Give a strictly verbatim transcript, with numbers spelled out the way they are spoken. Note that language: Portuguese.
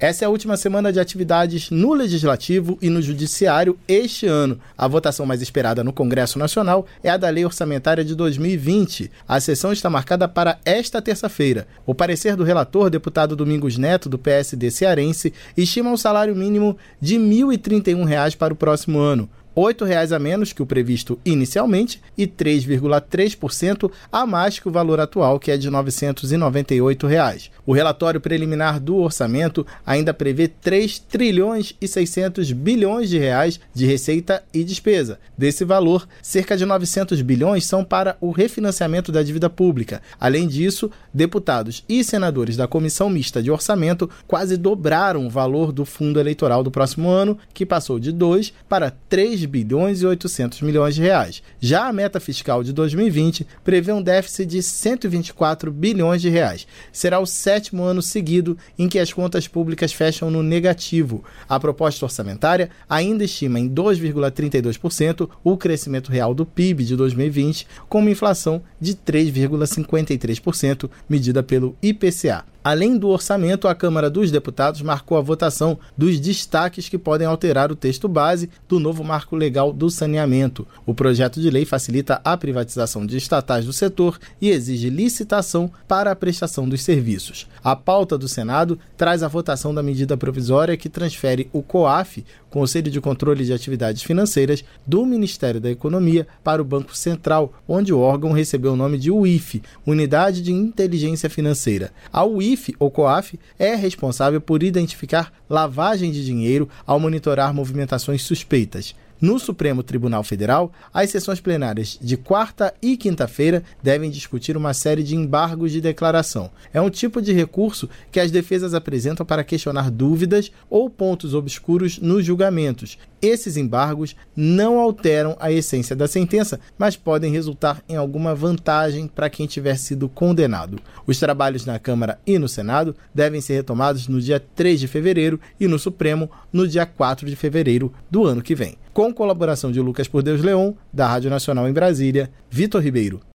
Essa é a última semana de atividades no Legislativo e no Judiciário este ano. A votação mais esperada no Congresso Nacional é a da Lei Orçamentária de dois mil e vinte. A sessão está marcada para esta terça-feira. O parecer do relator, deputado Domingos Neto, do P S D cearense, estima um salário mínimo de mil e trinta e um reais para o próximo ano. oito reais a menos que o previsto inicialmente e três vírgula três por cento a mais que o valor atual, que é de novecentos e noventa e oito reais. O relatório preliminar do orçamento ainda prevê três trilhões e seiscentos bilhões de reais de receita e despesa. Desse valor, cerca de novecentos bilhões são para o refinanciamento da dívida pública. Além disso, deputados e senadores da Comissão Mista de Orçamento quase dobraram o valor do fundo eleitoral do próximo ano, que passou de dois para três bilhões e oitocentos milhões de reais. Já a meta fiscal de dois mil e vinte prevê um déficit de cento e vinte e quatro bilhões de reais. Será o sétimo ano seguido em que as contas públicas fecham no negativo. A proposta orçamentária ainda estima em dois vírgula trinta e dois por cento o crescimento real do P I B de dois mil e vinte, com uma inflação de três vírgula cinquenta e três por cento, medida pelo I P C A. Além do orçamento, a Câmara dos Deputados marcou a votação dos destaques que podem alterar o texto base do novo marco legal do saneamento. O projeto de lei facilita a privatização de estatais do setor e exige licitação para a prestação dos serviços. A pauta do Senado traz a votação da medida provisória que transfere o COAF, Conselho de Controle de Atividades Financeiras, do Ministério da Economia para o Banco Central, onde o órgão recebeu o nome de U I F, Unidade de Inteligência Financeira. A U I F, ou COAF, é responsável por identificar lavagem de dinheiro ao monitorar movimentações suspeitas. No Supremo Tribunal Federal, as sessões plenárias de quarta e quinta-feira devem discutir uma série de embargos de declaração. É um tipo de recurso que as defesas apresentam para questionar dúvidas ou pontos obscuros nos julgamentos. Esses embargos não alteram a essência da sentença, mas podem resultar em alguma vantagem para quem tiver sido condenado. Os trabalhos na Câmara e no Senado devem ser retomados no dia três de fevereiro e no Supremo no dia quatro de fevereiro do ano que vem. Com colaboração de Lucas Por Deus Leon, da Rádio Nacional em Brasília, Vitor Ribeiro.